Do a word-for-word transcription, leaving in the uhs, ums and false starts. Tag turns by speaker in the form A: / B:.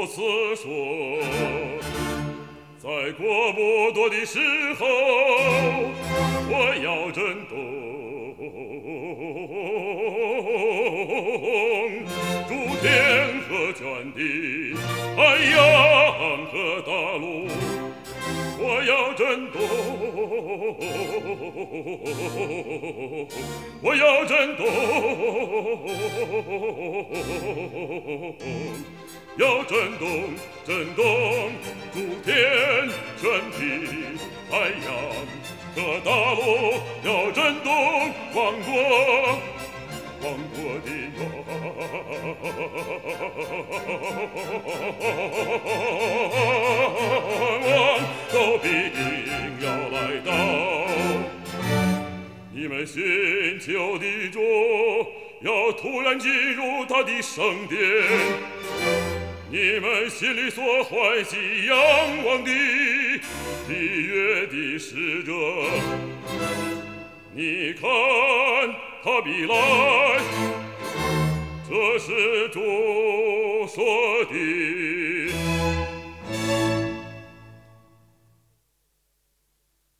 A: 此说，在国不多的时候，我要震动诸天和全地，海洋和大陆，我要震动，我要震动，要震动，震动诸天全地，海洋和大陆，要震动万国，万国的愿望都必定要来到。你们寻求的主要突然进入他的圣殿，你们心里所欢喜仰望的喜悦的使者，你看他必来，这是主说的。